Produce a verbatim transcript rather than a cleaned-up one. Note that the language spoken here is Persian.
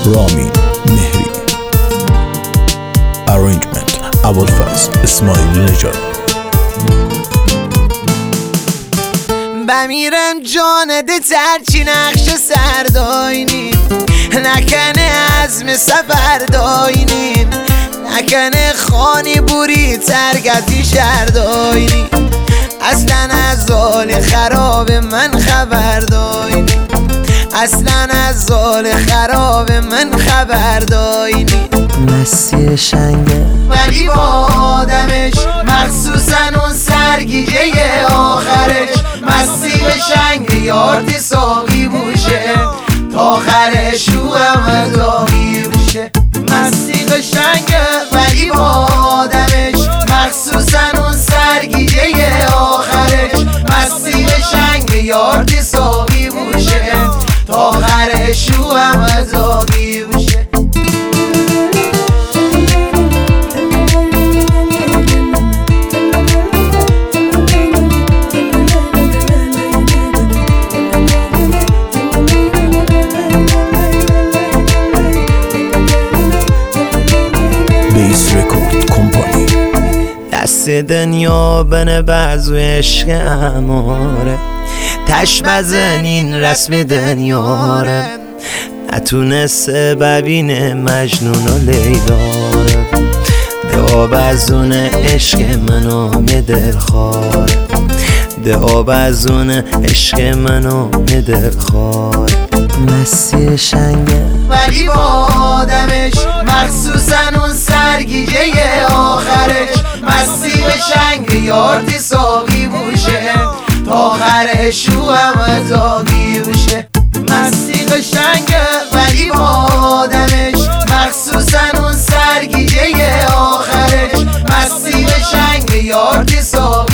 رامین مهری. Arrangement ابوالفضل اسماعیل نژاد. بمیرم جانده ترچی نقش سرداینیم، نکنه عزم سفر داینیم، نکنه خانی بوری ترگتی شرداینیم، اصلا از حال خراب من خبر داینیم، اصلا از حال خراب من خبر داینیم. مسیر شنگه ولی با آدمش مخصوصا اون سرگیجه آخرش، مسیر شنگ یارتی ساقی بوشه تا آخرش رو همه داغی بوشه. مسیر شنگ ولی با آدمش مخصوصا اون سرگیجه آخرش، مسیر شنگ یارتی ساقی بوشه تا آخرش رو همه داغی بوشه. بیس رکورد کمپانی. دست دنیا بنه بعضو عشق اماره، تش بزنین رسم دنیاره، نتونسته ببینه مجنون و لیلاره، ده آب از اون عشق منو مدلخواره، ده آب از اون عشق منو مدلخواره. مسیر شنگه ولی با آدمش مخصوصا اون سرگیجه آخرش، مسیر شنگ یارتی ساقی بوشه تا آخرش رو همه داغی بوشه. مسیر شنگ ولی با آدمش مخصوصا اون سرگیجه آخرش، مسیر شنگ یارتی ساقی